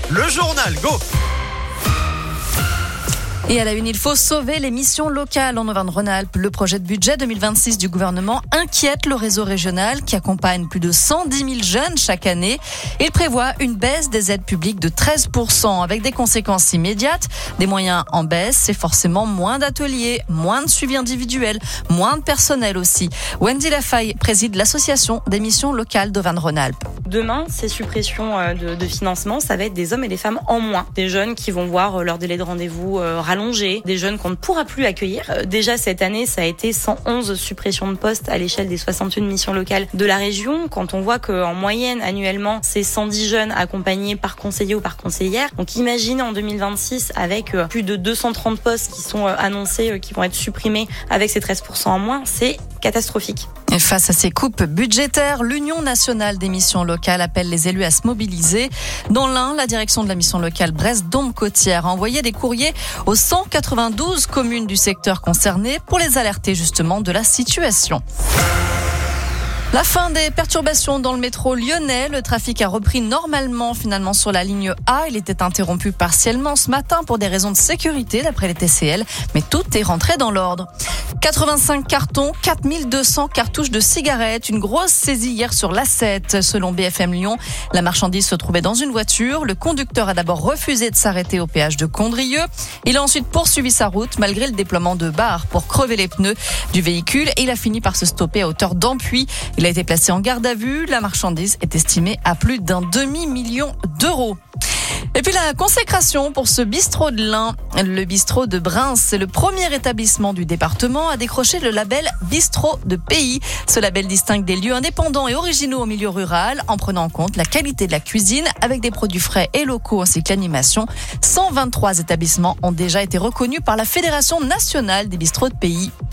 le journal, go! Et à la une, il faut sauver les missions locales en Auvergne-Rhône-Alpes. Le projet de budget 2026 du gouvernement inquiète le réseau régional qui accompagne plus de 110 000 jeunes chaque année. Il prévoit une baisse des aides publiques de 13% avec des conséquences immédiates. Des moyens en baisse, c'est forcément moins d'ateliers, moins de suivi individuel, moins de personnel aussi. Wendy Lafaille préside l'association des missions locales d'Auvergne-Rhône-Alpes. Demain, ces suppressions de financement, ça va être des hommes et des femmes en moins. Des jeunes qui vont voir leur délai de rendez-vous rallongé, des jeunes qu'on ne pourra plus accueillir. Déjà cette année, ça a été 111 suppressions de postes à l'échelle des 61 missions locales de la région. Quand on voit qu'en moyenne, annuellement, c'est 110 jeunes accompagnés par conseiller ou par conseillère. Donc imaginez en 2026, avec plus de 230 postes qui sont annoncés, qui vont être supprimés avec ces 13% en moins, c'est catastrophique. Et face à ces coupes budgétaires, l'Union nationale des missions locales appelle les élus à se mobiliser. Dans l'Ain, la direction de la mission locale Brest-Dombes-Côtière a envoyé des courriers aux 192 communes du secteur concernées pour les alerter justement de la situation. La fin des perturbations dans le métro lyonnais. Le trafic a repris normalement finalement sur la ligne A. Il était interrompu partiellement ce matin pour des raisons de sécurité d'après les TCL. Mais tout est rentré dans l'ordre. 85 cartons, 4200 cartouches de cigarettes. Une grosse saisie hier sur l'A7 selon BFM Lyon. La marchandise se trouvait dans une voiture. Le conducteur a d'abord refusé de s'arrêter au péage de Condrieu. Il a ensuite poursuivi sa route malgré le déploiement de barres pour crever les pneus du véhicule. Et il a fini par se stopper à hauteur d'Ampuis. Il a été placé en garde à vue. La marchandise est estimée à plus d'un demi-million d'euros. Et puis la consécration pour ce bistrot de l'Ain. Le bistrot de Bryns, c'est le premier établissement du département à décrocher le label Bistrot de pays. Ce label distingue des lieux indépendants et originaux au milieu rural en prenant en compte la qualité de la cuisine avec des produits frais et locaux ainsi que l'animation. 123 établissements ont déjà été reconnus par la Fédération nationale des bistrots de pays.